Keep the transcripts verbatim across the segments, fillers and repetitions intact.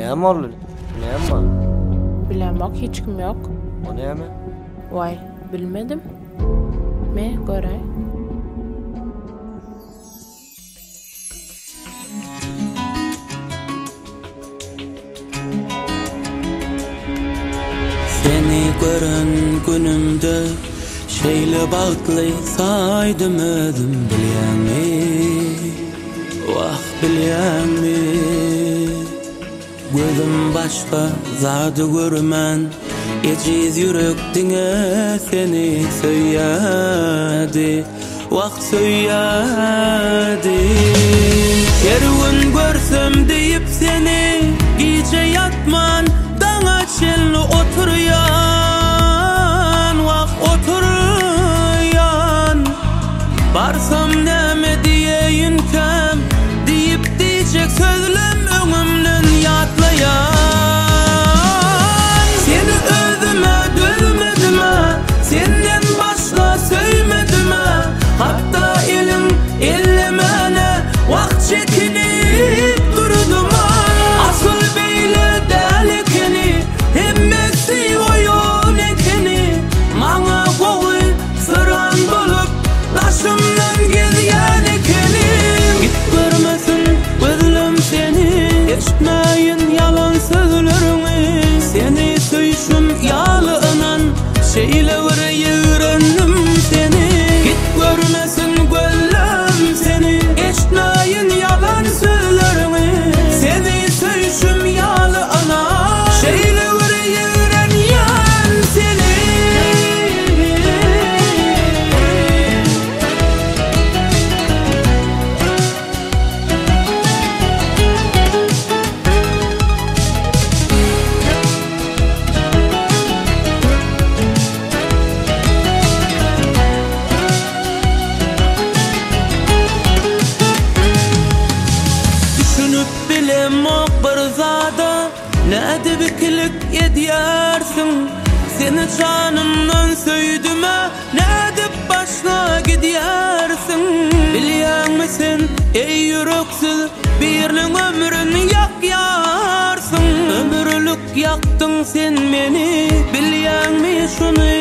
Näme olur? Näme? Bilemek hiç kim yok. O näme? Vay, bilmedim. Me göray. Seni gören günümde şeýle bagtly saýdym özüm bilýärmi? Wah bilýärmi? Gözüm başga zady görmän, ejiz yürekdiňe seni söýýärdi, wah söýýärdi. Her gün görsem diýip seni, gice yatman, daňa çelli oturýan, wah oturýan. Barsam näme diýeýin kem, diýip diýjek sözlem öňümden ýatlaýan. Seni özüme dözmedime, senden başga söýmedime, hatda elim ellemene wagt çekinip durdum. Asyl beýle däl ekeni, hemmesi oýun ekeni, maňa gowy syran bolup başımdan gezýän ekeni. Git görmesin gözlem seni, eşitmäýin yalan sözlerini. Seni söýüşüm ýalynan, şeýle bir ýörendim seni. Git görmesin gözlem seni, eşitmäýin yalan sözlerini. Seni söýüşüm ýalynan, şeýle bir ýörenýän seni. Düşünüp bilemok bir zada, näde bikilik edýärsiň? Seni canymdan söýdüme, näde başga gidýärsiň? Bilýärmisin, ey yüreksiz, birliň ömrüni ýakýarsyň. Ömürlük ýakdyň sen meni, bilýärmi şuny?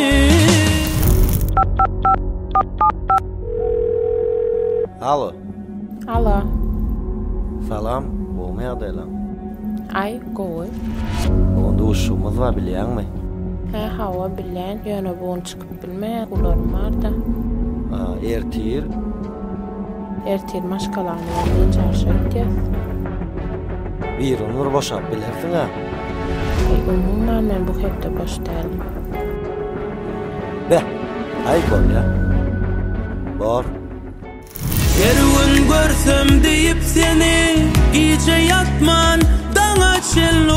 Alo. Alo. Salam, bu nädeler? Ay, gowy. Onda uşumuz var bilýärmi? He, hawa bilen, ýöne bugün çykyp bilmeýän ularym barda. Aa, ertir. Ertir maşgalaryny bilen çarşaýdy. Bir onur boşap bilersiň ha. Ay, umumyň men bu hepde boş dälim. Be, ay bol ya. Bor. Her gün görsem diýip seni, gice yatman, daňa çelli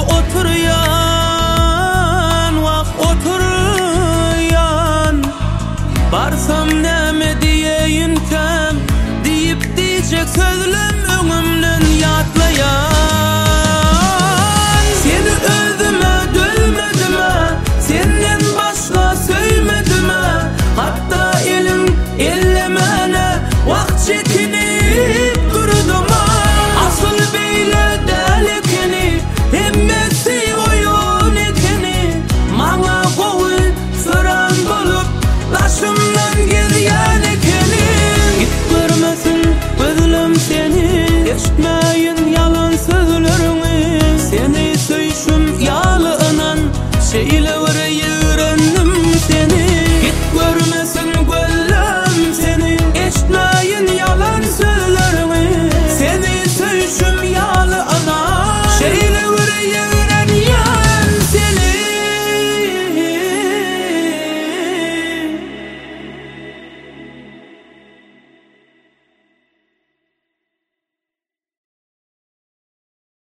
oturýan, wah oturýan. Barsam näme diýeýin kem, diýip diýjek sözlem öňümden ýatlaýan.